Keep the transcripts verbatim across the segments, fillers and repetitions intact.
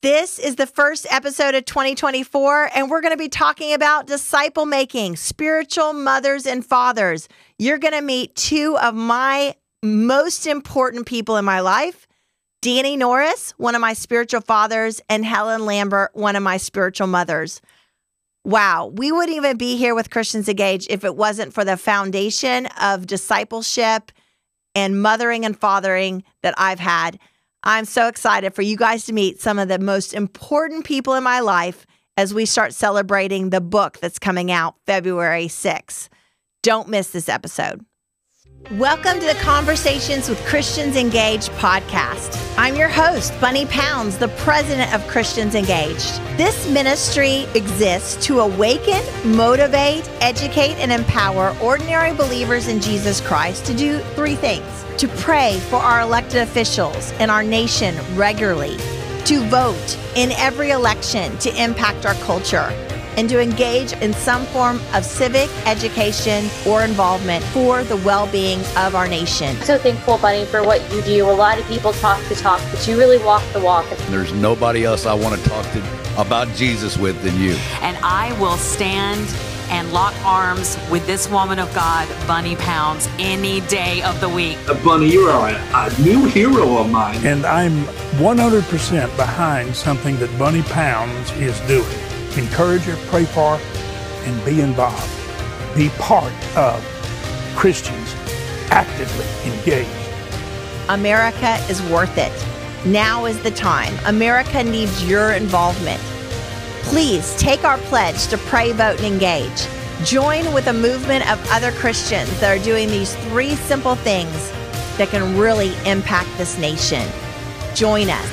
This is the first episode of twenty twenty-four, and we're going to be talking about disciple making, spiritual mothers and fathers. You're going to meet two of my most important people in my life, Danny Norris, one of my spiritual fathers, and Helen Lambert, one of my spiritual mothers. Wow, we wouldn't even be here with Christians Engaged if it wasn't for the foundation of discipleship and mothering and fathering that I've had. I'm so excited for you guys to meet some of the most important people in my life as we start celebrating the book that's coming out February sixth. Don't miss this episode. Welcome to the Conversations with Christians Engaged podcast. I'm your host, Bunny Pounds, the president of Christians Engaged. This ministry exists to awaken, motivate, educate, and empower ordinary believers in Jesus Christ to do three things: to pray for our elected officials and our nation regularly, to vote in every election to impact our culture, and to engage in some form of civic education or involvement for the well-being of our nation. I'm so thankful, Bunny, for what you do. A lot of people talk the talk, but you really walk the walk. There's nobody else I want to talk to about Jesus with than you. And I will stand and lock arms with this woman of God, Bunny Pounds, any day of the week. Uh, Bunny, you are a, a new hero of mine. And I'm one hundred percent behind something that Bunny Pounds is doing. Encourage her, pray for her, and be involved. Be part of Christians actively engaged. America is worth it. Now is the time. America needs your involvement. Please take our pledge to pray, vote, and engage. Join with a movement of other Christians that are doing these three simple things that can really impact this nation. Join us.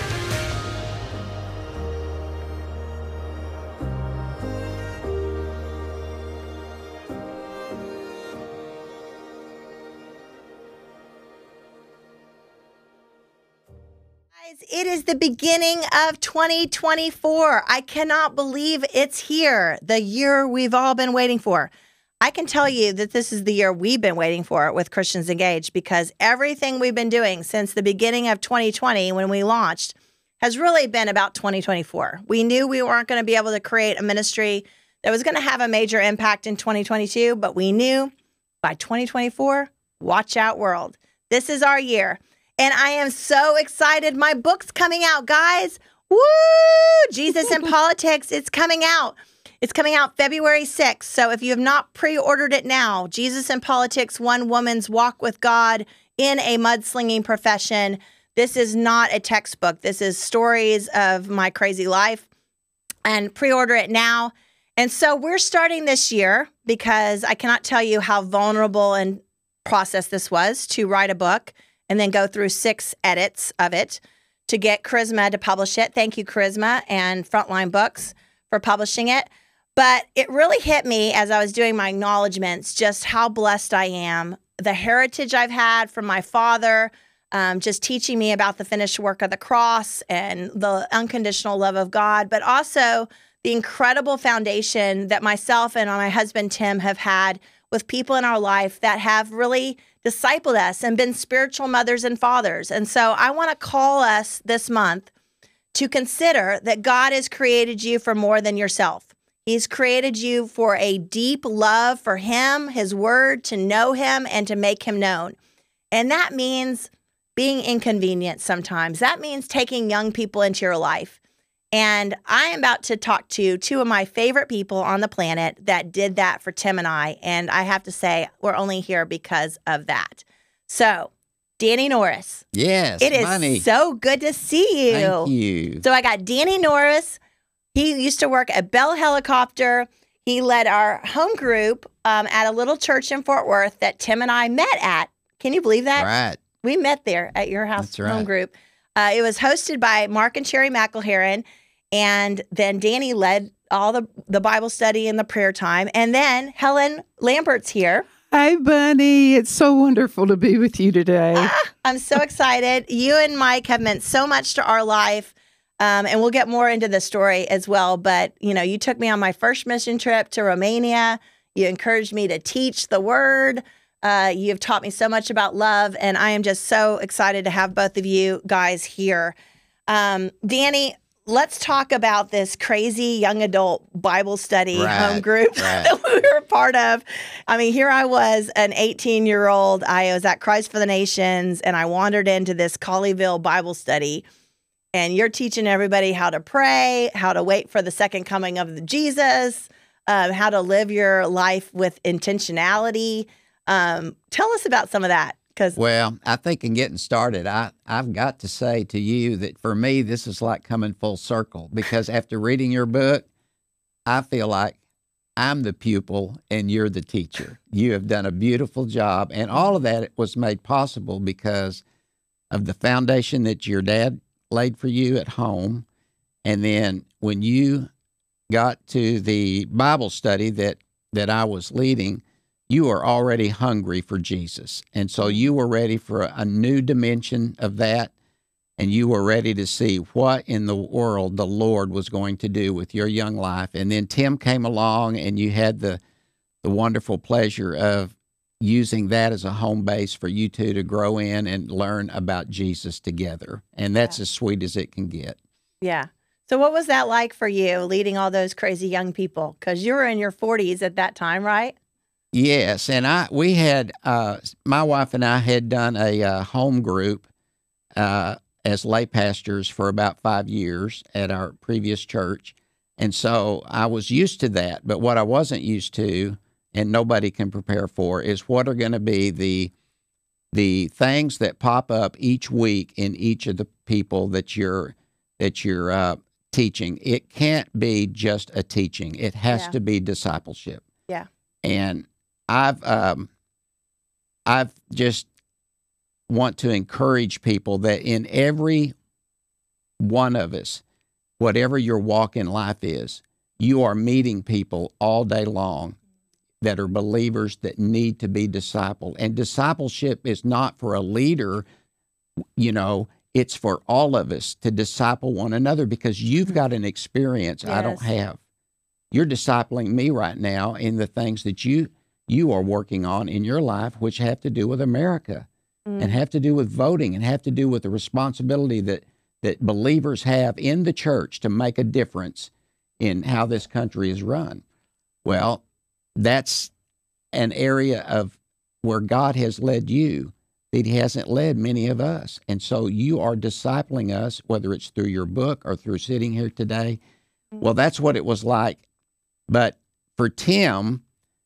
It is the beginning of twenty twenty-four. I cannot believe it's here, the year we've all been waiting for. I can tell you that this is the year we've been waiting for with Christians Engaged, because everything we've been doing since the beginning of twenty twenty when we launched has really been about twenty twenty-four. We knew we weren't going to be able to create a ministry that was going to have a major impact in twenty twenty-two, but we knew by twenty twenty-four, watch out world. This is our year. And I am so excited. My book's coming out, guys. Woo! Jesus in Politics. It's coming out. It's coming out February sixth. So if you have not pre-ordered it now, Jesus in Politics, One Woman's Walk with God in a Mudslinging Profession. This is not a textbook. This is stories of my crazy life. And pre-order it now. And so we're starting this year because I cannot tell you how vulnerable and process this was to write a book and then go through six edits of it to get Charisma to publish it. Thank you, Charisma and Frontline Books, for publishing it. But it really hit me as I was doing my acknowledgments just how blessed I am. The heritage I've had from my father, um, just teaching me about the finished work of the cross and the unconditional love of God, but also the incredible foundation that myself and my husband, Tim, have had with people in our life that have really discipled us and been spiritual mothers and fathers. And so I want to call us this month to consider that God has created you for more than yourself. He's created you for a deep love for Him, His Word, to know Him and to make Him known. And that means being inconvenient sometimes. That means taking young people into your life. And I am about to talk to two of my favorite people on the planet that did that for Tim and I. And I have to say, we're only here because of that. So, Danny Norris. Yes, It is Bunny. so good to see you. Thank you. So I got Danny Norris. He used to work at Bell Helicopter. He led our home group um, at a little church in Fort Worth that Tim and I met at. Can you believe that? Right. We met there at your house That's right. home group. Uh, it was hosted by Mark and Sherry McElheron. And then Danny led all the, the Bible study and the prayer time. And then Helen Lambert's here. Hi, Bunny. It's so wonderful to be with you today. Ah, I'm so excited. You and Mike have meant so much to our life. Um, and we'll get more into the story as well. But, you know, you took me on my first mission trip to Romania. You encouraged me to teach the word. Uh, you've taught me so much about love. And I am just so excited to have both of you guys here. Um, Danny, let's talk about this crazy young adult Bible study Right, home group right. that we were a part of. I mean, here I was, an eighteen-year-old. I was at Christ for the Nations, and I wandered into this Colleyville Bible study. And you're teaching everybody how to pray, how to wait for the second coming of Jesus, um, how to live your life with intentionality. Um, tell us about some of that. Because Well, I think in getting started, I, I've got to say to you that for me, this is like coming full circle, because after reading your book, I feel like I'm the pupil and you're the teacher. You have done a beautiful job. And all of that was made possible because of the foundation that your dad laid for you at home. And then when you got to the Bible study that, that I was leading, you were already hungry for Jesus. And so you were ready for a, a new dimension of that. And you were ready to see what in the world the Lord was going to do with your young life. And then Tim came along, and you had the, the wonderful pleasure of using that as a home base for you two to grow in and learn about Jesus together. And that's Yeah. as sweet as it can get. Yeah. So what was that like for you, leading all those crazy young people? Because you were in your forties at that time, right? Yes, and I we had uh, my wife and I had done a uh, home group uh, as lay pastors for about five years at our previous church, and so I was used to that. But what I wasn't used to, and nobody can prepare for, is what are going to be the the things that pop up each week in each of the people that you're that you're uh, teaching. It can't be just a teaching; it has Yeah. to be discipleship. Yeah. And I've um, I've just want to encourage people that in every one of us, whatever your walk in life is, you are meeting people all day long that are believers that need to be discipled. And discipleship is not for a leader, you know, it's for all of us to disciple one another, because you've got an experience I don't Yes. have. You're discipling me right now in the things that you you are working on in your life, which have to do with America and have to do with voting and have to do with the responsibility that that believers have in the church to make a difference in how this country is run. Well, that's an area of where God has led you that he hasn't led many of us. And so you are discipling us, whether it's through your book or through sitting here today. Well, that's what it was like. But for Tim,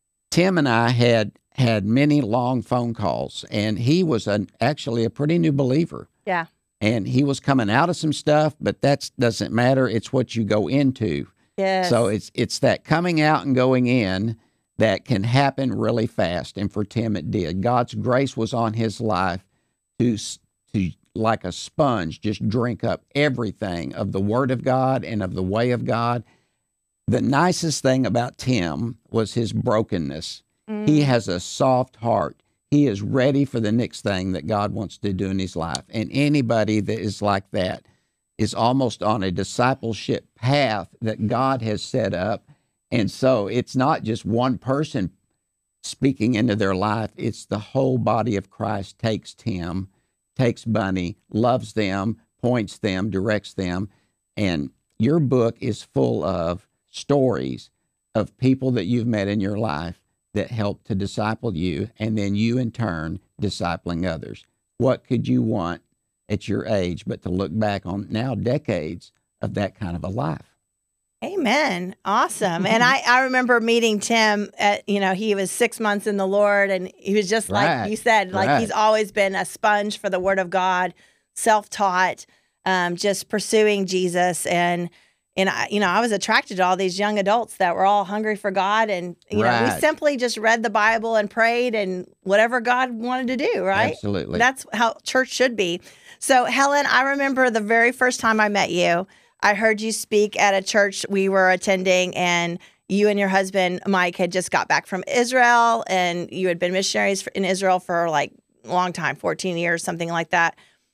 Tim and I had had many long phone calls, and he was an, actually a pretty new believer. Yeah. And he was coming out of some stuff, but that doesn't matter. It's what you go into. Yes. So it's it's that coming out and going in that can happen really fast. And for Tim, it did. God's grace was on his life to, s- to like a sponge, just drink up everything of the Word of God and of the way of God. The nicest thing about Tim was his brokenness. He has a soft heart. He is ready for the next thing that God wants to do in his life. And anybody that is like that is almost on a discipleship path that God has set up. And so it's not just one person speaking into their life. It's the whole body of Christ takes Tim, takes Bunny, loves them, points them, directs them. And your book is full of stories of people that you've met in your life that helped to disciple you, and then you in turn discipling others. What could you want at your age but to look back on now decades of that kind of a life? Amen. Awesome. And I, I remember meeting Tim at, you know, he was six months in the Lord, and he was just like Right. you said, like Right. he's always been a sponge for the Word of God, self-taught, um, just pursuing Jesus. And, and I, you know, I was attracted to all these young adults that were all hungry for God. And, you know, we Right. simply just read the Bible and prayed and whatever God wanted to do, right? Absolutely. That's how church should be. So, Helen, I remember the very first time I met you, I heard you speak at a church we were attending, and you and your husband, Mike, had just got back from Israel, and you had been missionaries in Israel for like a long time, fourteen years, something like that.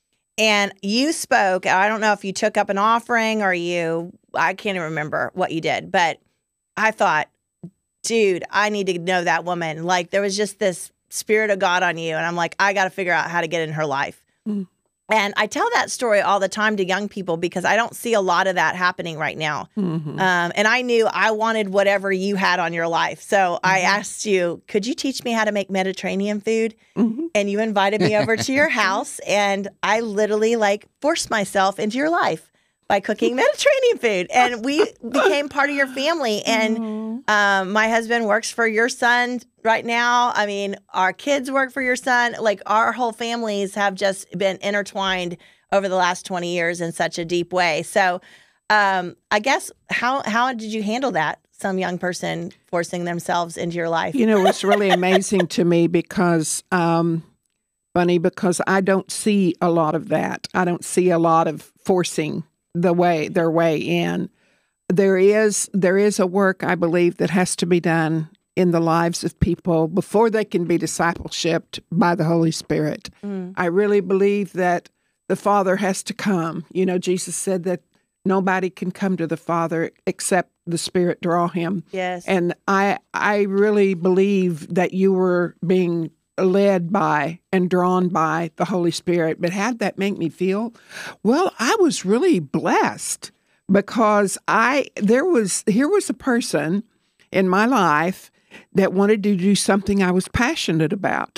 And you spoke, I don't know if you took up an offering or you, I can't even remember what you did, but I thought, dude, I need to know that woman. Like there was just this spirit of God on you. And I'm like, I got to figure out how to get in her life. Mm. And I tell that story all the time to young people because I don't see a lot of that happening right now. Mm-hmm. Um, and I knew I wanted whatever you had on your life. So mm-hmm. I asked you, could you teach me how to make Mediterranean food? Mm-hmm. And you invited me over to your house. And I literally like forced myself into your life by cooking Mediterranean food. And we became part of your family. And mm-hmm. um, my husband works for your son right now. I mean, our kids work for your son. Like, our whole families have just been intertwined over the last twenty years in such a deep way. So um, I guess, how how did you handle that? Some young person forcing themselves into your life? You know, it's really amazing to me because, um, Bunny, because I don't see a lot of that. I don't see a lot of forcing the way their way in. There is there is a work, I believe, that has to be done in the lives of people before they can be discipleshiped by the Holy Spirit. Mm. I really believe that the Father has to come. You know, Jesus said that nobody can come to the Father except the Spirit draw him. Yes. And I I really believe that you were being led by and drawn by the Holy Spirit. But how'd that make me feel? Well, I was really blessed because I there was here was a person in my life that wanted to do something I was passionate about.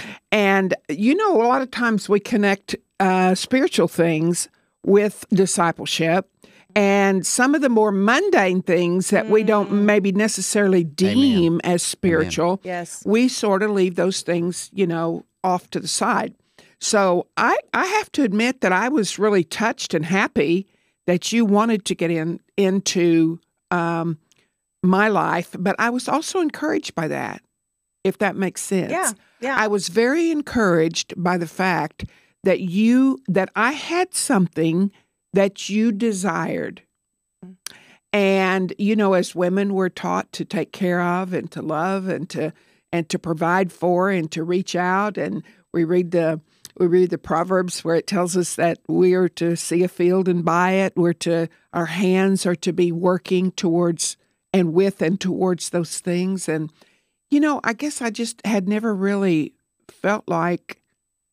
And, you know, a lot of times we connect uh, spiritual things with discipleship, and some of the more mundane things that mm. we don't maybe necessarily deem Amen. As spiritual, Amen. Yes. we sort of leave those things, you know, off to the side. So I, I have to admit that I was really touched and happy that you wanted to get in into um, my life, but I was also encouraged by that, if that makes sense. Yeah, yeah. I was very encouraged by the fact that you, that I had something that you desired. And, you know, as women, we're taught to take care of and to love and to and to provide for and to reach out. And we read the we read the Proverbs where it tells us that we are to see a field and buy it. We're to our hands are to be working towards and with and towards those things. And, you know, I guess I just had never really felt like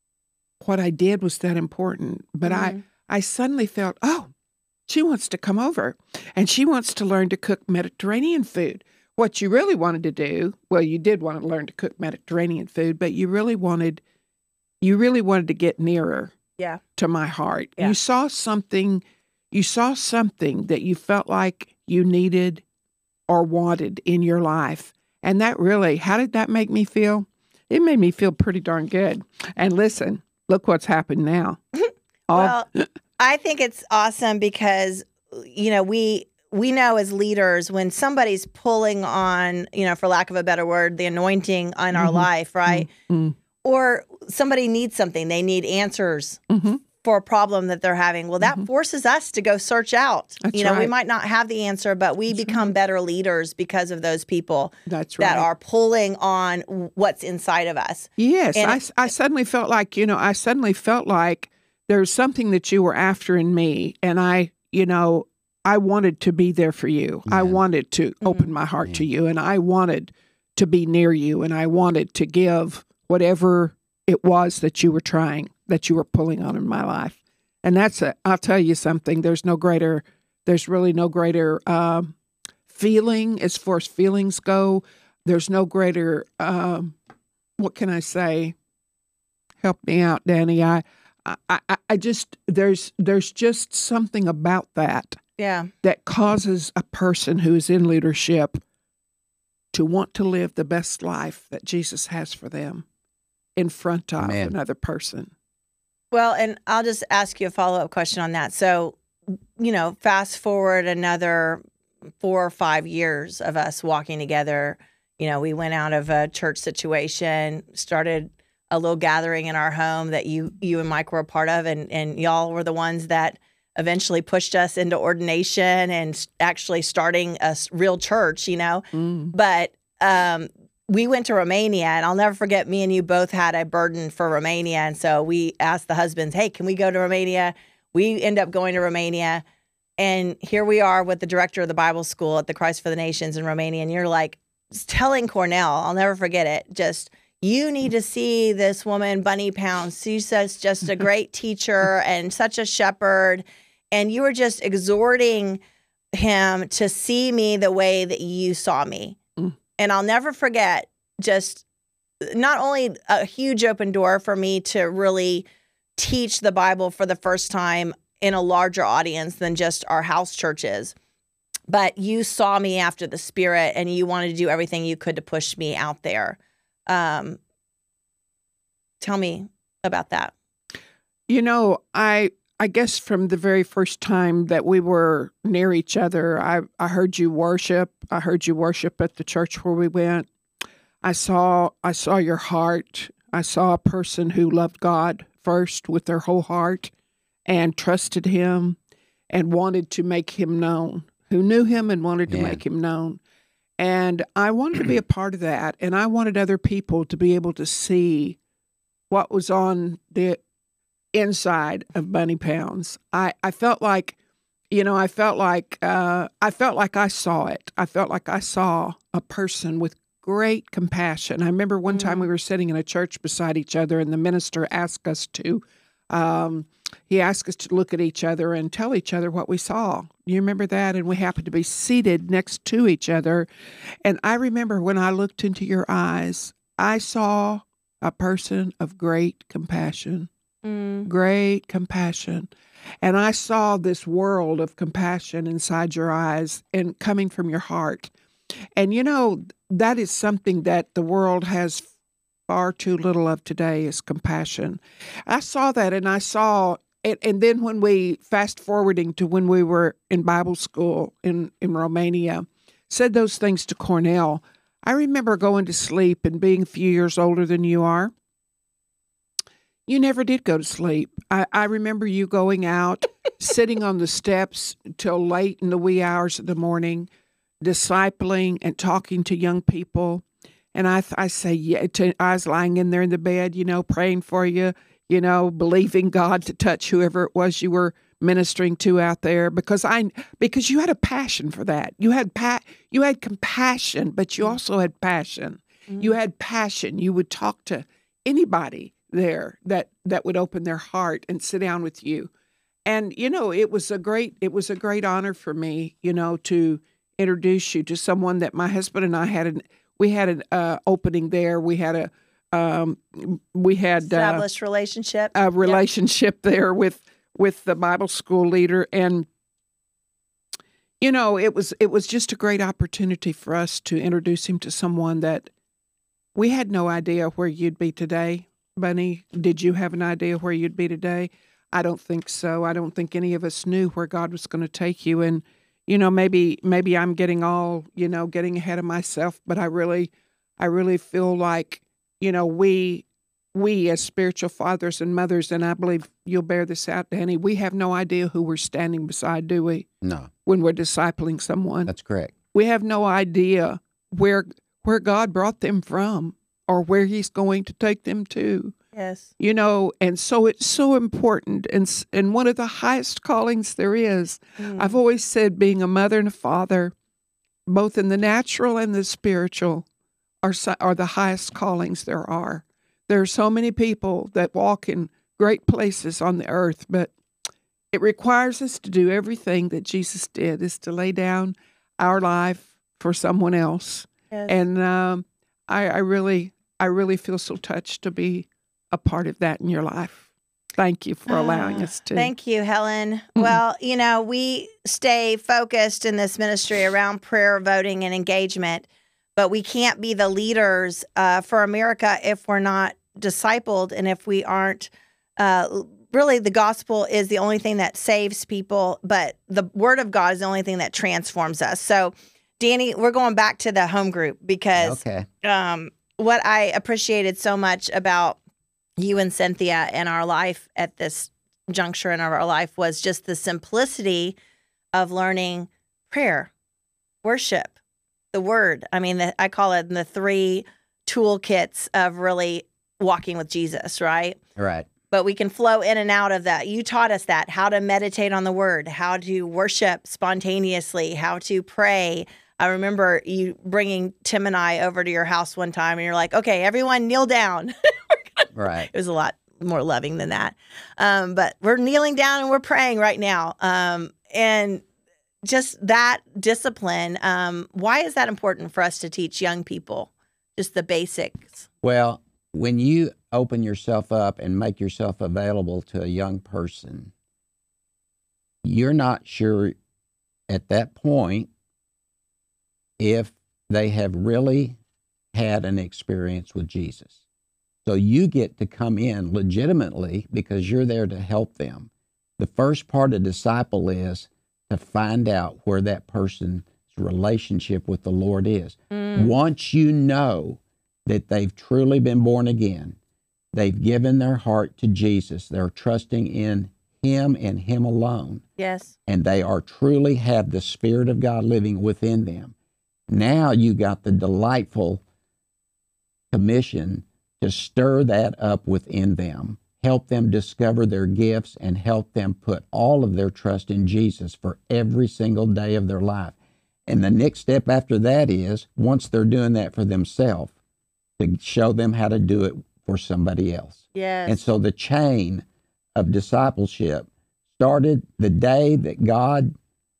what I did was that important. But mm-hmm. I, I suddenly felt, oh, she wants to come over and she wants to learn to cook Mediterranean food. What you really wanted to do, well, you did want to learn to cook Mediterranean food, but you really wanted, you really wanted to get nearer yeah. to my heart. Yeah. You saw something, you saw something that you felt like you needed or wanted in your life. And that really, how did that make me feel? It made me feel pretty darn good. And listen, look what's happened now. Well, I think it's awesome because, you know, we we know as leaders when somebody's pulling on, you know, for lack of a better word, the anointing on our mm-hmm. life, right? Mm-hmm. Or somebody needs something, they need answers mm-hmm. for a problem that they're having. Well, that mm-hmm. forces us to go search out. That's you know, right. we might not have the answer, but we That's become right. better leaders because of those people That's right. that are pulling on what's inside of us. Yes, and I, it, I suddenly felt like, you know, I suddenly felt like there's something that you were after in me. And I, you know, I wanted to be there for you. Yeah. I wanted to mm-hmm. open my heart yeah. to you. And I wanted to be near you. And I wanted to give whatever it was that you were trying, that you were pulling on in my life. And that's a, I'll tell you something, there's no greater, there's really no greater um, feeling as far as feelings go. There's no greater, um, what can I say? Help me out, Danny. I, I, I, I just, there's, there's just something about that. Yeah. That causes a person who is in leadership to want to live the best life that Jesus has for them in front of Amen. Another person. Well, and I'll just ask you a follow-up question on that. So, you know, fast forward another four or five years of us walking together. You know, we went out of a church situation, started a little gathering in our home that you you and Mike were a part of, and, and y'all were the ones that eventually pushed us into ordination and actually starting a real church, you know. Mm. But um, we went to Romania, and I'll never forget, me and you both had a burden for Romania. And so we asked the husbands, hey, can we go to Romania? We end up going to Romania. And here we are with the director of the Bible school at the Christ for the Nations in Romania. And you're like telling Cornell, I'll never forget it, just, you need to see this woman, Bunny Pounds. She's such just a great teacher and such a shepherd. And you were just exhorting him to see me the way that you saw me. Mm. And I'll never forget, just not only a huge open door for me to really teach the Bible for the first time in a larger audience than just our house churches, but you saw me after the Spirit and you wanted to do everything you could to push me out there. Um, tell me about that. You know, I I guess from the very first time that we were near each other, I, I heard you worship. I heard you worship at the church where we went. I saw I saw your heart. I saw a person who loved God first with their whole heart and trusted him and wanted to make him known, who knew him and wanted to Yeah. make him known. And I wanted to be a part of that, and I wanted other people to be able to see what was on the inside of Bunny Pounds. I, I felt like, you know, I felt like uh, I felt like I saw it. I felt like I saw a person with great compassion. I remember one time we were sitting in a church beside each other, and the minister asked us to, um, he asked us to look at each other and tell each other what we saw. You remember that? And we happened to be seated next to each other. And I remember when I looked into your eyes, I saw a person of great compassion, Mm. great compassion. And I saw this world of compassion inside your eyes and coming from your heart. And, you know, that is something that the world has far too little of today is compassion. I saw that, and I saw it. And then when we, fast forwarding to when we were in Bible school in, in Romania, said those things to Cornell, I remember going to sleep and being a few years older than you are. You never did go to sleep. I, I remember you going out, sitting on the steps till late in the wee hours of the morning, discipling and talking to young people. And I I say, yeah, to, I was lying in there in the bed, you know, praying for you, you know, believing God to touch whoever it was you were ministering to out there, because I because you had a passion for that. You had pa- you had compassion, but you also had passion. Mm-hmm. You had passion. You would talk to anybody there that that would open their heart and sit down with you. And you know, it was a great it was a great honor for me, you know, to introduce you to someone that my husband and I had an we had an uh, opening there. We had a um, we had Established uh, relationship. a relationship yep. there with with the Bible school leader, and you know, it was it was just a great opportunity for us to introduce him to someone that we had no idea where you'd be today. Bunny, did you have an idea where you'd be today? I don't think so. I don't think any of us knew where God was going to take you. And, you know, maybe maybe I'm getting all, you know, getting ahead of myself, but I really, I really feel like, you know, we, we as spiritual fathers and mothers, and I believe you'll bear this out, Danny, we have no idea who we're standing beside, do we? No. When we're discipling someone. That's correct. We have no idea where where God brought them from, or where he's going to take them to. Yes. You know, and so it's so important, and and one of the highest callings there is. Mm. I've always said being a mother and a father, both in the natural and the spiritual, are, are the highest callings there are. There are so many people that walk in great places on the earth, but it requires us to do everything that Jesus did, is to lay down our life for someone else. Yes. And um, I, I really, I really feel so touched to be a part of that in your life. Thank you for allowing uh, us to. Thank you, Helen. Mm-hmm. Well, you know, we stay focused in this ministry around prayer, voting, and engagement, but we can't be the leaders uh, for America if we're not discipled, and if we aren't. Uh, really, the gospel is the only thing that saves people, but the word of God is the only thing that transforms us. So, Danny, we're going back to the home group, because Okay. um, what I appreciated so much about you and Cynthia and our life at this juncture in our life was just the simplicity of learning prayer, worship, the word. I mean, the, I call it the three toolkits of really walking with Jesus, right? Right. But we can flow in and out of that. You taught us that, how to meditate on the word, how to worship spontaneously, how to pray, I remember you bringing Tim and I over to your house one time, and you're like, okay, everyone kneel down. Right. It was a lot more loving than that. Um, but we're kneeling down and we're praying right now. Um, and just that discipline, um, why is that important for us to teach young people? Just the basics. Well, when you open yourself up and make yourself available to a young person, you're not sure at that point if they have really had an experience with Jesus. So you get to come in legitimately because you're there to help them. The first part of disciple is to find out where that person's relationship with the Lord is. Mm. Once you know that they've truly been born again, they've given their heart to Jesus, they're trusting in Him and Him alone. Yes. And they are truly have the Spirit of God living within them. Now you got the delightful commission to stir that up within them, help them discover their gifts, and help them put all of their trust in Jesus for every single day of their life. And the next step after that is, once they're doing that for themselves, to show them how to do it for somebody else. Yes. And so the chain of discipleship started the day that God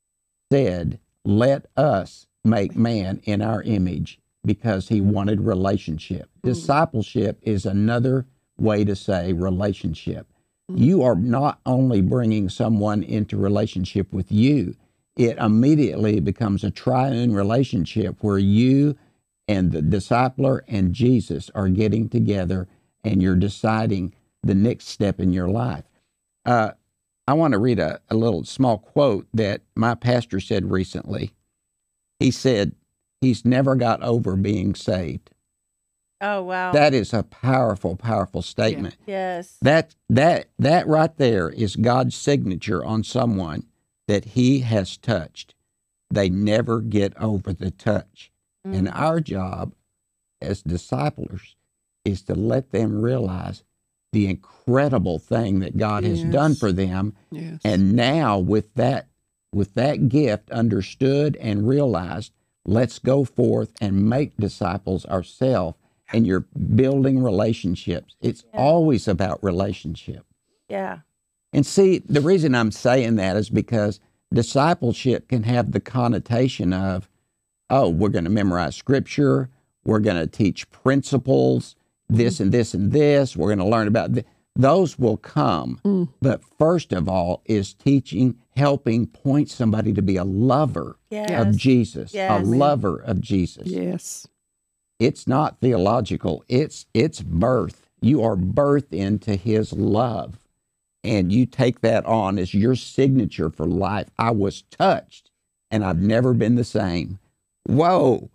said, let us make man in our image, because He wanted relationship. Mm. Discipleship is another way to say relationship. Mm. You are not only bringing someone into relationship with you, it immediately becomes a triune relationship where you and the discipler and Jesus are getting together and you're deciding the next step in your life. Uh, I want to read a, a little small quote that my pastor said recently. He said, he's never got over being saved. Oh, wow. That is a powerful, powerful statement. Yeah. Yes. That, that, that right there is God's signature on someone that He has touched. They never get over the touch. Mm. And our job as disciplers is to let them realize the incredible thing that God yes. has done for them. Yes. And now with that, with that gift understood and realized, let's go forth and make disciples ourselves, and you're building relationships. It's yeah. always about relationship. Yeah. And see, the reason I'm saying that is because discipleship can have the connotation of, oh, we're going to memorize scripture, we're going to teach principles, this mm. and this and this, we're going to learn about this. Those will come. Mm. But first of all is teaching, helping point somebody to be a lover yes. of Jesus, yes. a lover of Jesus. Yes. It's not theological. It's it's birth. You are birthed into His love. And you take that on as your signature for life. I was touched and I've never been the same. Whoa.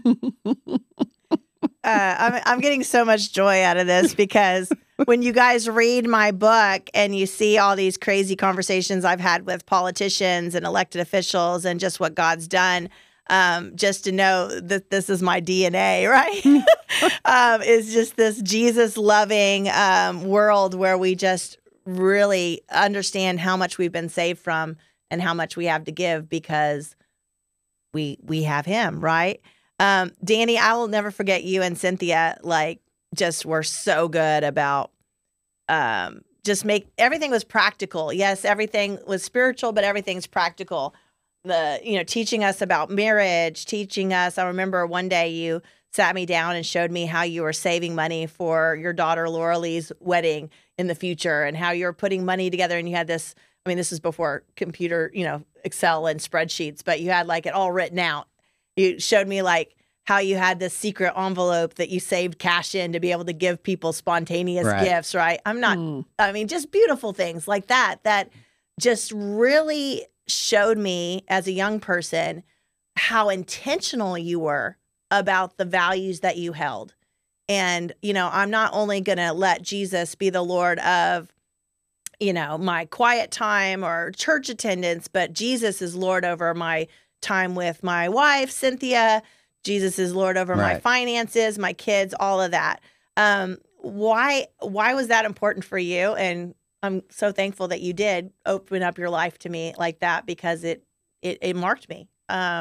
Uh, I'm, I'm getting so much joy out of this because when you guys read my book and you see all these crazy conversations I've had with politicians and elected officials and just what God's done, um, just to know that this is my D N A, right? um, is just this Jesus-loving um, world where we just really understand how much we've been saved from and how much we have to give because we we have Him, right? Um, Danny, I will never forget you and Cynthia, like, just were so good about um, just make, everything was practical. Yes, everything was spiritual, but everything's practical. The, you know, teaching us about marriage, teaching us, I remember one day you sat me down and showed me how you were saving money for your daughter Laura Lee's wedding in the future and how you were putting money together. And you had this, I mean, this is before computer, you know, Excel and spreadsheets, but you had like it all written out. You showed me like how you had this secret envelope that you saved cash in to be able to give people spontaneous right. gifts, right? I'm not, mm. I mean, just beautiful things like that, that just really showed me as a young person how intentional you were about the values that you held. And, you know, I'm not only going to let Jesus be the Lord of, you know, my quiet time or church attendance, but Jesus is Lord over my time with my wife, Cynthia. Jesus is Lord over right. my finances, my kids, all of that. Um, why, why was that important for you? And I'm so thankful that you did open up your life to me like that because it, it, it marked me. Um,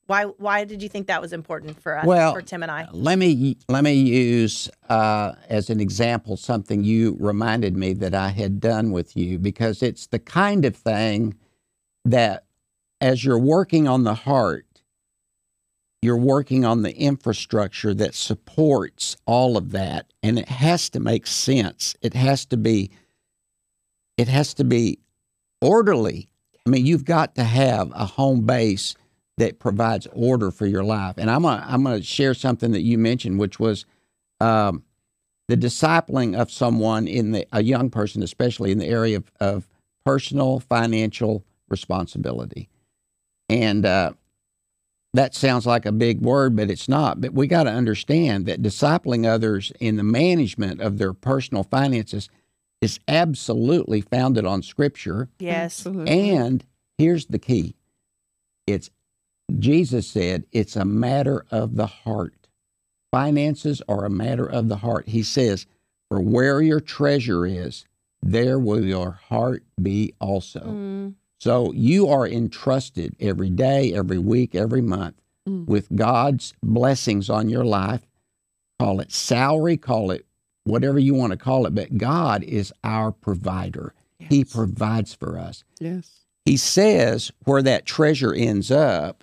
Why why did you think that was important for us, Well, for Tim and I? Let me let me use uh, as an example something you reminded me that I had done with you, because it's the kind of thing that as you're working on the heart, you're working on the infrastructure that supports all of that, and it has to make sense. It has to be it has to be orderly. I mean, you've got to have a home base that provides order for your life. And I'm gonna, I'm going to share something that you mentioned, which was um, the discipling of someone in the a young person, especially in the area of, of personal financial responsibility. And uh, that sounds like a big word, but it's not. But we got to understand that discipling others in the management of their personal finances is absolutely founded on Scripture. Yes. Absolutely. And here's the key. It's Jesus said it's a matter of the heart. Finances are a matter of the heart. He says, for where your treasure is, there will your heart be also. Mm. So you are entrusted every day, every week, every month Mm. with God's blessings on your life. Call it salary, call it whatever you want to call it, but God is our provider. He Yes. provides for us. Yes. He says where that treasure ends up,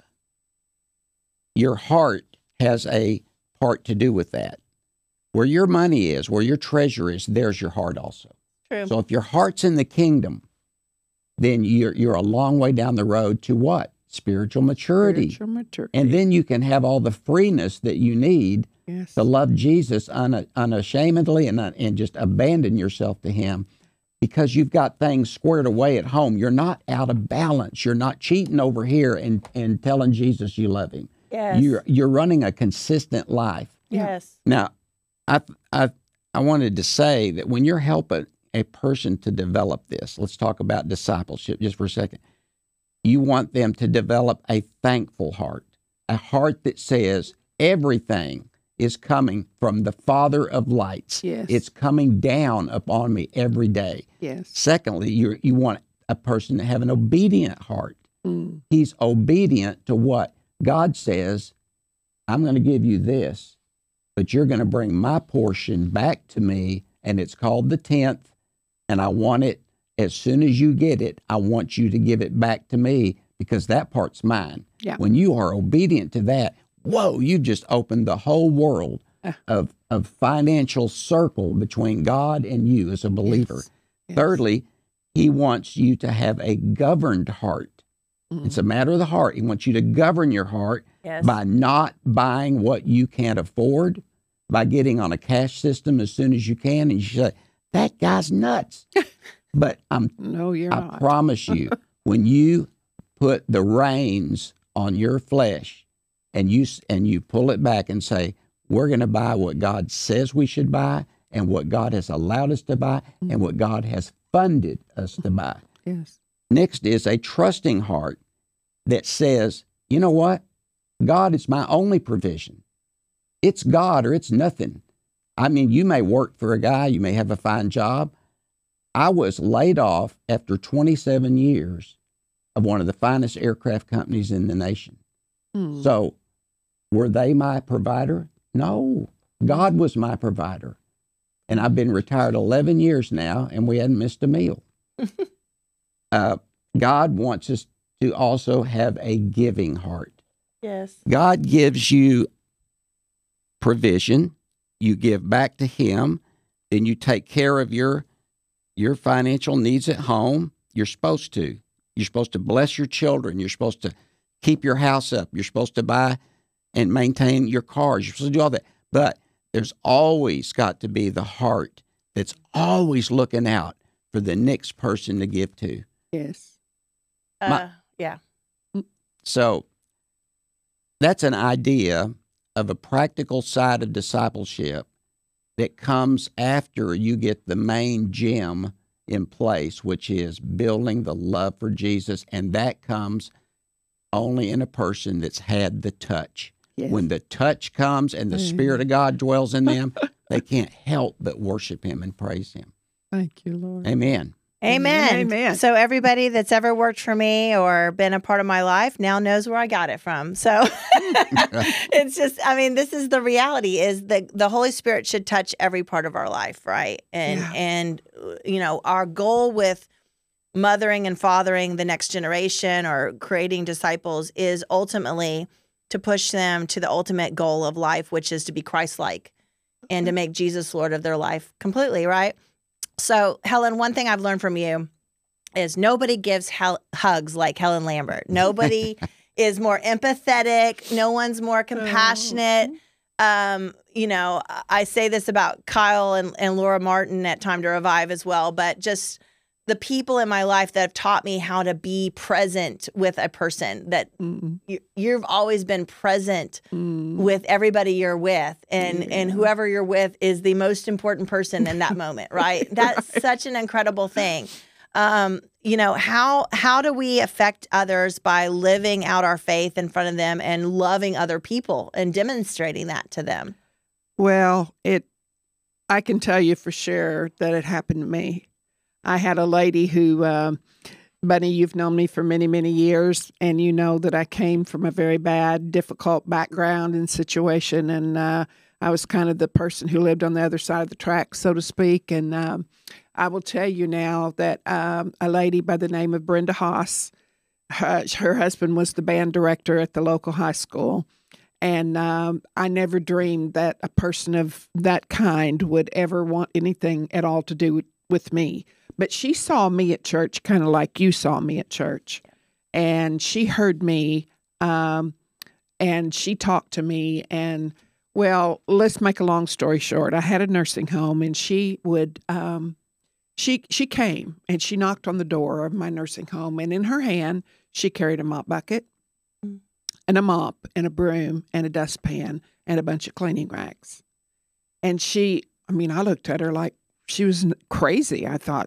your heart has a part to do with that. Where your money is, where your treasure is, there's your heart also. True. So if your heart's in the kingdom, then you're you're a long way down the road to what? Spiritual maturity. Spiritual maturity. And then you can have all the freeness that you need yes. to love Jesus una, unashamedly and, and just abandon yourself to him, because you've got things squared away at home. You're not out of balance. You're not cheating over here and, and telling Jesus you love him. Yes. You're you're running a consistent life. Yes. Now, I I I wanted to say that when you're helping a person to develop this, let's talk about discipleship just for a second. You want them to develop a thankful heart, a heart that says everything is coming from the Father of lights. Yes. It's coming down upon me every day. Yes. Secondly, you you want a person to have an obedient heart. Mm. He's obedient to what God says. I'm going to give you this, but you're going to bring my portion back to me, and it's called the tenth, and I want it as soon as you get it. I want you to give it back to me, because that part's mine. Yeah. When you are obedient to that, whoa, you just opened the whole world Ah. of, of financial circle between God and you as a believer. Yes. Yes. Thirdly, he wants you to have a governed heart. Mm. It's a matter of the heart. He wants you to govern your heart Yes. by not buying what you can't afford, by getting on a cash system as soon as you can. And you say, that guy's nuts. But I'm, No, you're I not. promise you, when you put the reins on your flesh and you s- and you pull it back and say, we're going to buy what God says we should buy, and what God has allowed us to buy, and what God has funded us to buy. Yes. Next is a trusting heart that says, you know what? God is my only provision. It's God or it's nothing. I mean, you may work for a guy, you may have a fine job. I was laid off after twenty-seven years of one of the finest aircraft companies in the nation. Mm. So, were they my provider? No. God was my provider. And I've been retired eleven years now, and we hadn't missed a meal. uh, God wants us to also have a giving heart. Yes. God gives you provision. You give back to him. Then you take care of your, your financial needs at home. You're supposed to. You're supposed to bless your children. You're supposed to keep your house up. You're supposed to buy and maintain your cars. You're supposed to do all that. But there's always got to be the heart that's always looking out for the next person to give to. Yes. Uh, My- yeah. So that's an idea of a practical side of discipleship that comes after you get the main gem in place, which is building the love for Jesus. And that comes only in a person that's had the touch. Yes. When the touch comes and the Spirit of God dwells in them, they can't help but worship him and praise him. Thank you, Lord. Amen. Amen. Amen. So everybody that's ever worked for me or been a part of my life now knows where I got it from. So it's just, I mean, this is the reality is that the Holy Spirit should touch every part of our life, right? And, Yeah. and you know, our goal with mothering and fathering the next generation or creating disciples is ultimately to push them to the ultimate goal of life, which is to be Christ-like and to make Jesus Lord of their life completely, right? So, Helen, one thing I've learned from you is nobody gives hel- hugs like Helen Lambert. Nobody is more empathetic. No one's more compassionate. Um, you know, I say this about Kyle and, and Laura Martin at Time to Revive as well, but just the people in my life that have taught me how to be present with a person, that you, you've always been present Mm. with everybody you're with, and, and whoever you're with is the most important person in that moment, right? That's such an incredible thing. Um, you know, how how do we affect others by living out our faith in front of them and loving other people and demonstrating that to them? Well, it. I can tell you for sure that it happened to me. I had a lady who, um, Bunny, you've known me for many, many years, and you know that I came from a very bad, difficult background and situation, and uh, I was kind of the person who lived on the other side of the track, so to speak. And um, I will tell you now that um, a lady by the name of Brenda Haas, her, her husband was the band director at the local high school. And um, I never dreamed that a person of that kind would ever want anything at all to do with, with me. But she saw me at church kind of like you saw me at church. And she heard me um, and she talked to me. And, well, let's make a long story short. I had a nursing home, and she would, um, she she came and she knocked on the door of my nursing home. And in her hand, she carried a mop bucket and a mop and a broom and a dustpan and a bunch of cleaning rags. And she, I mean, I looked at her like she was crazy. I thought,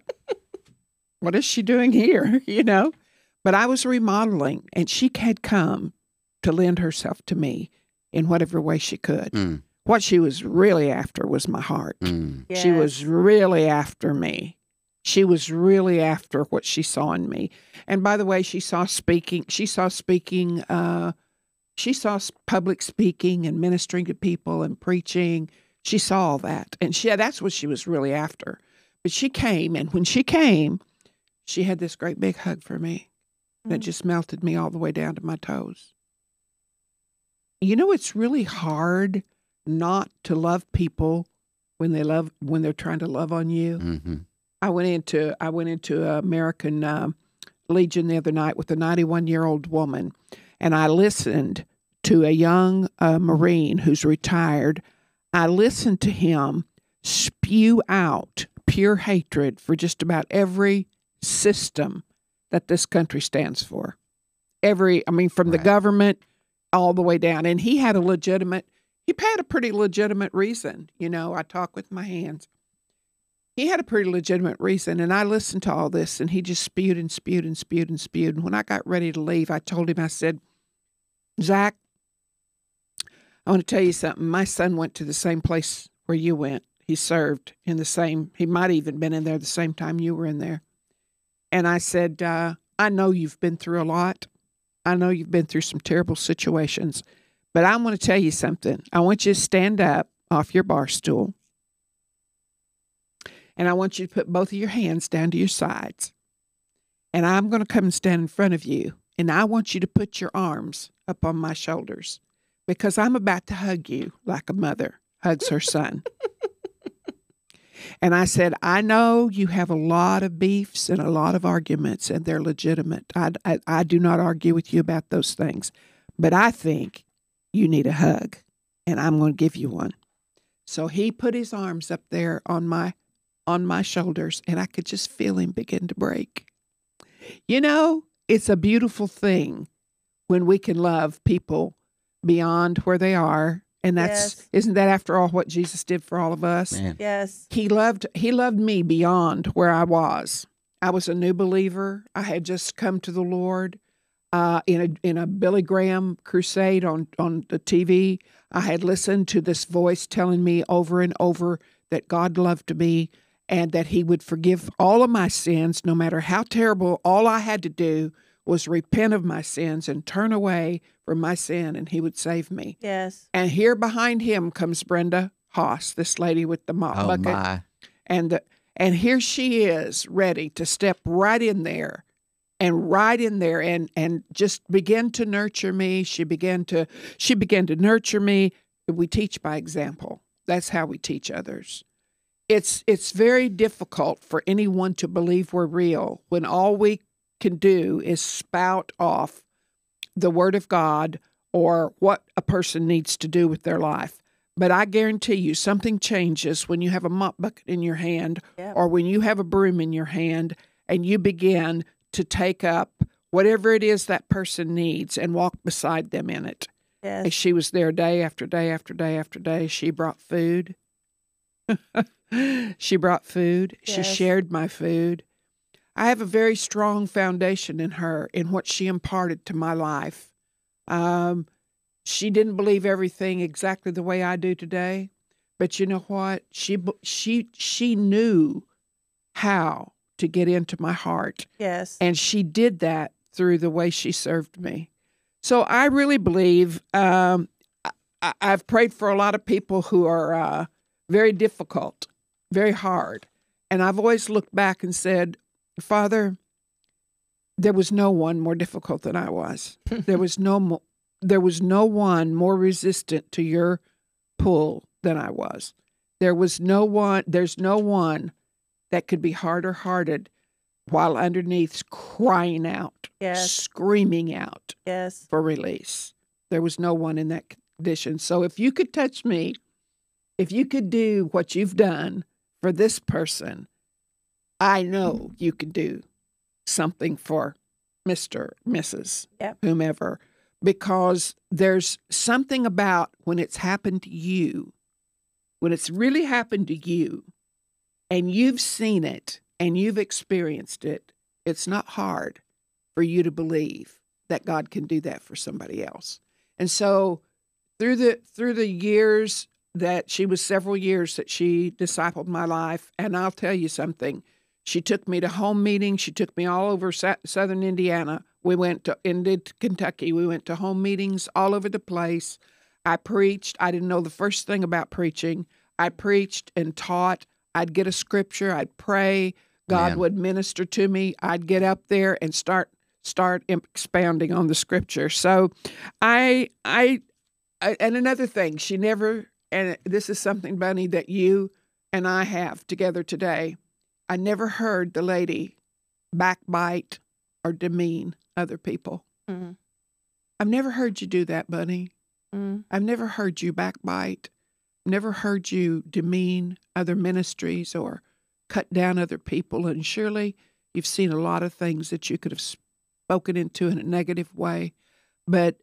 what is she doing here? You know, but I was remodeling, and she had come to lend herself to me in whatever way she could. Mm. What she was really after was my heart. Mm. She was really after me. She was really after what she saw in me. And by the way, she saw speaking, she saw speaking, uh, she saw public speaking and ministering to people and preaching. She saw all that. And she, that's what she was really after. But she came, and when she came, she had this great big hug for me that just melted me all the way down to my toes. You know, it's really hard not to love people when they love, when they're trying to love on you. Mm-hmm. I went into, I went into American uh, Legion the other night with a ninety-one-year-old woman, and I listened to a young uh, Marine who's retired. I listened to him spew out pure hatred for just about every system that this country stands for. Every, I mean, from the Right. government all the way down. And he had a legitimate, he had a pretty legitimate reason. You know, I talk with my hands. He had a pretty legitimate reason. And I listened to all this, and he just spewed and spewed and spewed and spewed. And when I got ready to leave, I told him, I said, Zach, I want to tell you something. My son went to the same place where you went. He served in the same, he might have even been in there the same time you were in there. And I said, uh, I know you've been through a lot. I know you've been through some terrible situations. But I want to tell you something. I want you to stand up off your bar stool. And I want you to put both of your hands down to your sides. And I'm going to come and stand in front of you. And I want you to put your arms up on my shoulders, because I'm about to hug you like a mother hugs her son. And I said, I know you have a lot of beefs and a lot of arguments, and they're legitimate. I, I, I do not argue with you about those things. But I think you need a hug, and I'm going to give you one. So he put his arms up there on my on my shoulders, and I could just feel him begin to break. You know, it's a beautiful thing when we can love people beyond where they are. And that's, Yes. isn't that after all what Jesus did for all of us? Man. Yes. He loved, he loved me beyond where I was. I was a new believer. I had just come to the Lord uh, in a in a Billy Graham crusade on, on the T V. I had listened to this voice telling me over and over that God loved me and that he would forgive all of my sins, no matter how terrible. All I had to do was repent of my sins and turn away from my sin, and he would save me. Yes. And here behind him comes Brenda Haas, this lady with the mop Oh, bucket. my. And, the, and here she is, ready to step right in there and right in there and, and just begin to nurture me. She began to, she began to nurture me. We teach by example. That's how we teach others. It's, it's very difficult for anyone to believe we're real when all we can do is spout off the Word of God or what a person needs to do with their life. But I guarantee you something changes when you have a mop bucket in your hand Yeah. or when you have a broom in your hand and you begin to take up whatever it is that person needs and walk beside them in it. Yes. And she was there day after day after day after day. She brought food. She brought food. She Yes. shared my food. I have a very strong foundation in her, in what she imparted to my life. Um, she didn't believe everything exactly the way I do today, but you know what? She she she knew how to get into my heart, Yes. and she did that through the way she served me. So I really believe um, I, I've prayed for a lot of people who are uh, very difficult, very hard, and I've always looked back and said, Father, there was no one more difficult than I was. There was no mo- there was no one more resistant to your pull than I was. There was no one, there's no one that could be harder hearted while underneath crying out, Yes. screaming out Yes. for release. There was no one in that condition. So if you could touch me, if you could do what you've done for this person, I know you could do something for Mister, Missus, Yep. whomever, because there's something about when it's happened to you, when it's really happened to you, and you've seen it and you've experienced it, it's not hard for you to believe that God can do that for somebody else. And so through the through the years that she was several years that she discipled my life, and I'll tell you something, she took me to home meetings. She took me all over sa- southern Indiana. We went to into Kentucky. We went to home meetings all over the place. I preached. I didn't know the first thing about preaching. I preached and taught. I'd get a scripture. I'd pray. God Man. would minister to me. I'd get up there and start start expounding on the scripture. So, I I, I and another thing, she never. And this is something, Bunny, that you and I have together today. I never heard the lady backbite or demean other people. Mm-hmm. I've never heard you do that, Bunny. Mm-hmm. I've never heard you backbite. Never heard you demean other ministries or cut down other people. And surely you've seen a lot of things that you could have spoken into in a negative way. But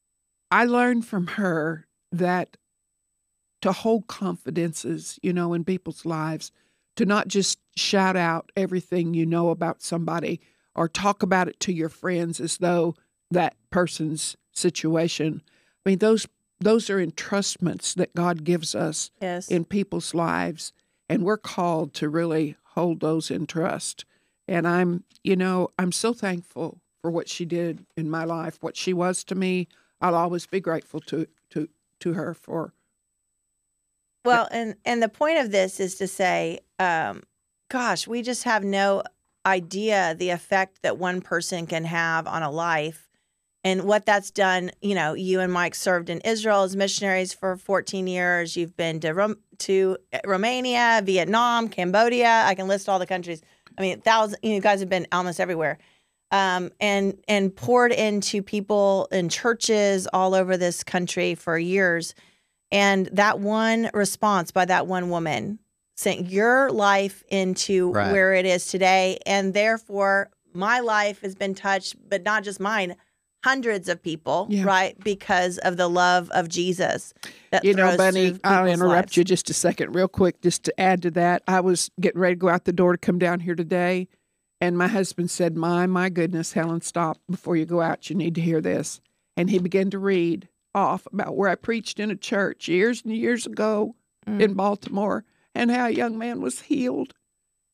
I learned from her that to hold confidences, you know, in people's lives, to not just shout out everything you know about somebody or talk about it to your friends as though that person's situation. I mean, those those are entrustments that God gives us Yes. in people's lives, and we're called to really hold those in trust. And I'm, you know, I'm so thankful for what she did in my life, what she was to me. I'll always be grateful to to to her for. Well, and and the point of this is to say, um, gosh, we just have no idea the effect that one person can have on a life and what that's done. You know, you and Mike served in Israel as missionaries for fourteen years. You've been to Rom- to Romania, Vietnam, Cambodia. I can list all the countries. I mean, thousands. You guys have been almost everywhere, um, and and poured into people in churches all over this country for years. And that one response by that one woman sent your life into Right. where it is today. And therefore, my life has been touched, but not just mine, hundreds of people, Yeah. right? Because of the love of Jesus. That You know, throws Bunny, through I'll people's interrupt lives. you just a second, real quick, just to add to that. I was getting ready to go out the door to come down here today, and my husband said, My, my goodness, Helen, stop. Before you go out, you need to hear this. And he began to read off about where I preached in a church years and years ago Mm. in Baltimore and how a young man was healed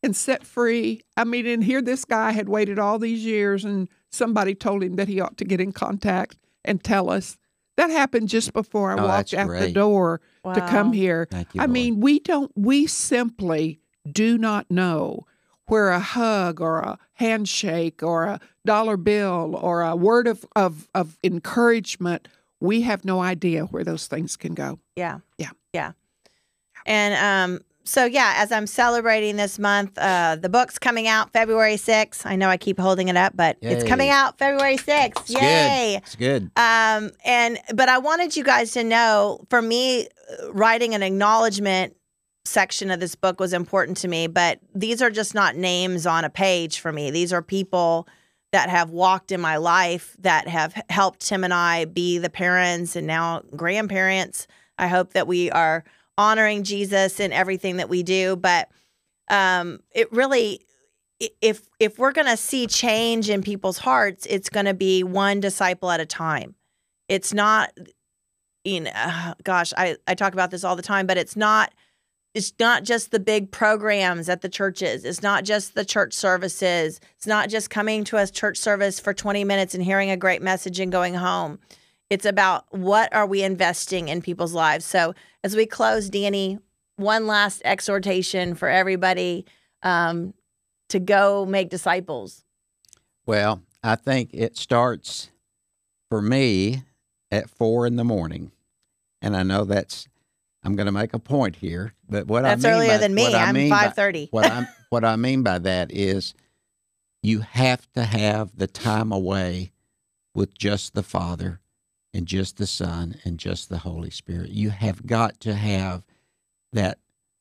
and set free. I mean, and here this guy had waited all these years, and somebody told him that he ought to get in contact and tell us. That happened just before I Oh, walked that's out the great. door to come Wow. here. Thank you, I Lord. mean, we don't, we simply do not know where a hug or a handshake or a dollar bill or a word of, of, of encouragement, we have no idea where those things can go. Yeah. Yeah. Yeah. And um, so, yeah, as I'm celebrating this month, uh, the book's coming out February sixth. I know I keep holding it up, but it's Yay. coming out February sixth. It's Yay. good. It's good. Um, and but I wanted you guys to know, for me, uh, writing an acknowledgement section of this book was important to me. But these are just not names on a page for me. These are people that have walked in my life, that have helped Tim and I be the parents and now grandparents. I hope that we are honoring Jesus in everything that we do. But um, it really, i- if if we're going to see change in people's hearts, it's going to be one disciple at a time. It's not, you know, uh, gosh, I, I talk about this all the time, but it's not, it's not just the big programs at the churches. It's not just the church services. It's not just coming to a church service for twenty minutes and hearing a great message and going home. It's about what are we investing in people's lives. So as we close, Danny, one last exhortation for everybody um, to go make disciples. Well, I think it starts for me at four in the morning. And I know that's, I'm going to make a point here, but what That's I mean earlier by, than me. what I I'm mean by- five thirty. what I what I mean by that is you have to have the time away with just the Father and just the Son and just the Holy Spirit. You have got to have that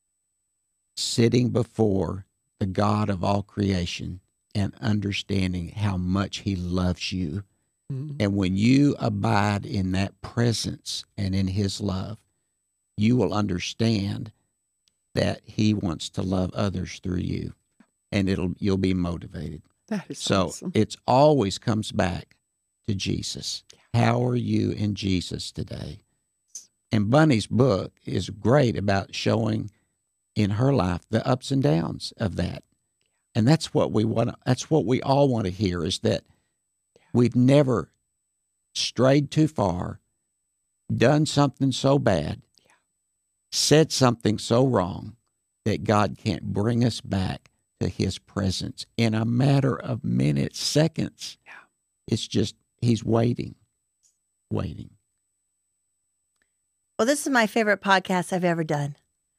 sitting before the God of all creation and understanding how much He loves you. Mm-hmm. And when you abide in that presence and in His love, you will understand that He wants to love others through you, and it'll you'll be motivated. That is So awesome. it's always comes back to Jesus. How are you in Jesus today? And Bunny's book is great about showing in her life the ups and downs of that. And that's what we want. That's what we all want to hear, is that we've never strayed too far, done something so bad, said something so wrong that God can't bring us back to His presence in a matter of minutes, seconds. It's just He's waiting, waiting. Well, this is my favorite podcast I've ever done.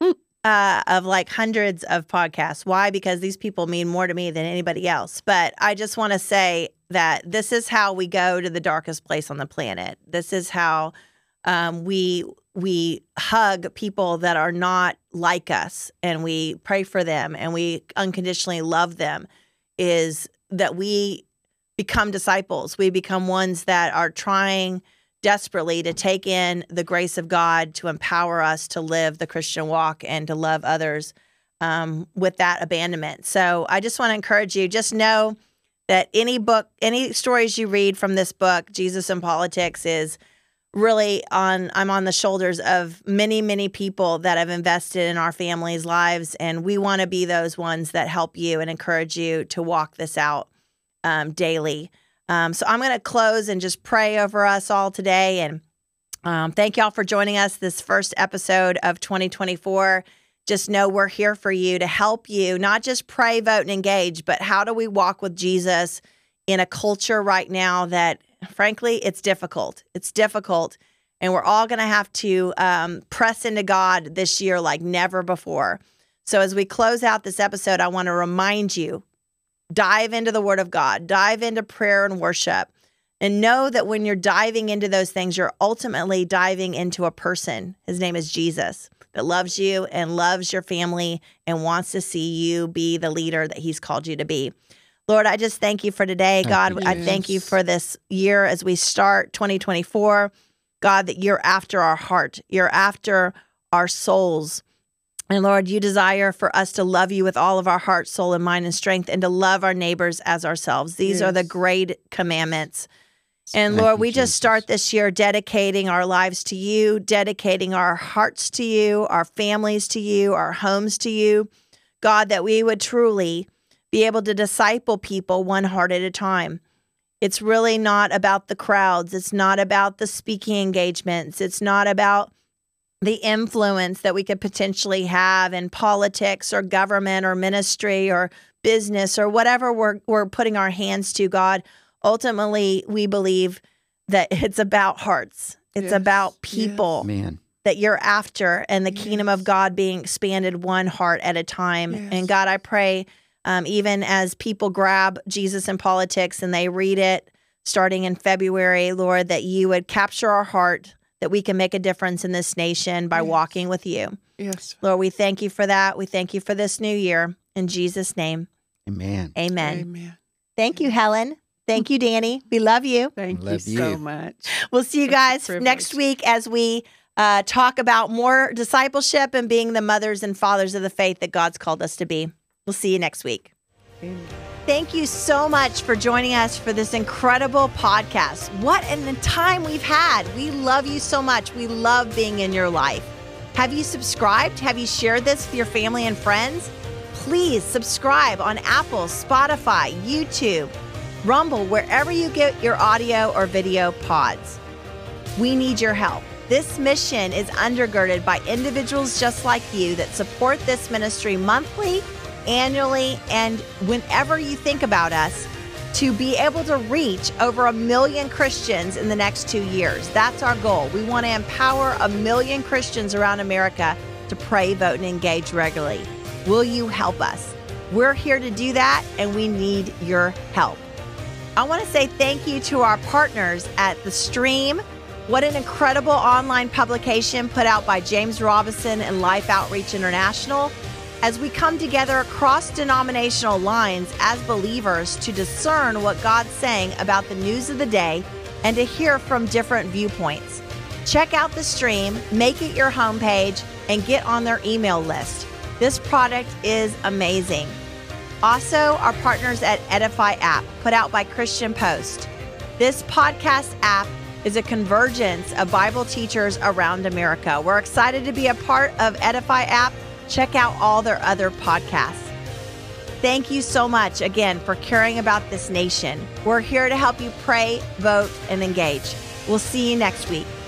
Uh, of like hundreds of podcasts. Why? Because these people mean more to me than anybody else. But I just want to say that this is how we go to the darkest place on the planet. This is how um, we we hug people that are not like us, and we pray for them, and we unconditionally love them. Is that we become disciples. We become ones that are trying desperately to take in the grace of God to empower us to live the Christian walk and to love others um, with that abandonment. So I just want to encourage you, just know that any book, any stories you read from this book, Jesus in Politics, is really on, I'm on the shoulders of many, many people that have invested in our families' lives. And we want to be those ones that help you and encourage you to walk this out um, daily. Um, so I'm going to close and just pray over us all today. And um, thank y'all for joining us this first episode of twenty twenty-four. Just know we're here for you to help you, not just pray, vote, and engage, but how do we walk with Jesus in a culture right now that, frankly, it's difficult. It's difficult. And we're all going to have to um, press into God this year like never before. So as we close out this episode, I want to remind you, dive into the Word of God, dive into prayer and worship, and know that when you're diving into those things, you're ultimately diving into a person. His name is Jesus, that loves you and loves your family and wants to see you be the leader that He's called you to be. Lord, I just thank you for today. Thank God, you. I thank you Yes. for this year as we start twenty twenty-four. God, that you're after our heart. You're after our souls. And Lord, you desire for us to love you with all of our heart, soul, and mind and strength, and to love our neighbors as ourselves. These are the Yes. great commandments. And Thank Lord, you, we Jesus. just start this year dedicating our lives to you, dedicating our hearts to you, our families to you, our homes to you. God, that we would truly be able to disciple people one heart at a time. It's really not about the crowds. It's not about the speaking engagements. It's not about the influence that we could potentially have in politics or government or ministry or business or whatever we're we're putting our hands to, God. Ultimately, we believe that it's about hearts. It's Yes. about people Man. that you're after and the Yes. kingdom of God being expanded one heart at a time. Yes. And God, I pray, um, even as people grab Jesus in Politics and they read it starting in February, Lord, that you would capture our heart, that we can make a difference in this nation by Yes. walking with you. Yes. Lord, we thank you for that. We thank you for this new year. In Jesus' name, Amen. amen. Amen. Thank you, Helen. Thank you, Danny. We love you. Thank Love you so you. much. We'll see you guys Privilege. next week as we uh, talk about more discipleship and being the mothers and fathers of the faith that God's called us to be. We'll see you next week. Amen. Thank you so much for joining us for this incredible podcast. What a time we've had. We love you so much. We love being in your life. Have you subscribed? Have you shared this with your family and friends? Please subscribe on Apple, Spotify, YouTube, Rumble, wherever you get your audio or video pods. We need your help. This mission is undergirded by individuals just like you that support this ministry monthly, annually, and whenever you think about us, to be able to reach over a million Christians in the next two years. That's our goal. We want to empower a million Christians around America to pray, vote, and engage regularly. Will you help us? We're here to do that, and we need your help. I want to say thank you to our partners at The Stream. What an incredible online publication put out by James Robison and Life Outreach International, as we come together across denominational lines as believers to discern what God's saying about the news of the day and to hear from different viewpoints. Check out The Stream, make it your homepage, and get on their email list. This product is amazing. Also, our partners at Edify app, put out by Christian Post. This podcast app is a convergence of Bible teachers around America. We're excited to be a part of Edify app. Check out all their other podcasts. Thank you so much again for caring about this nation. We're here to help you pray, vote, and engage. We'll see you next week.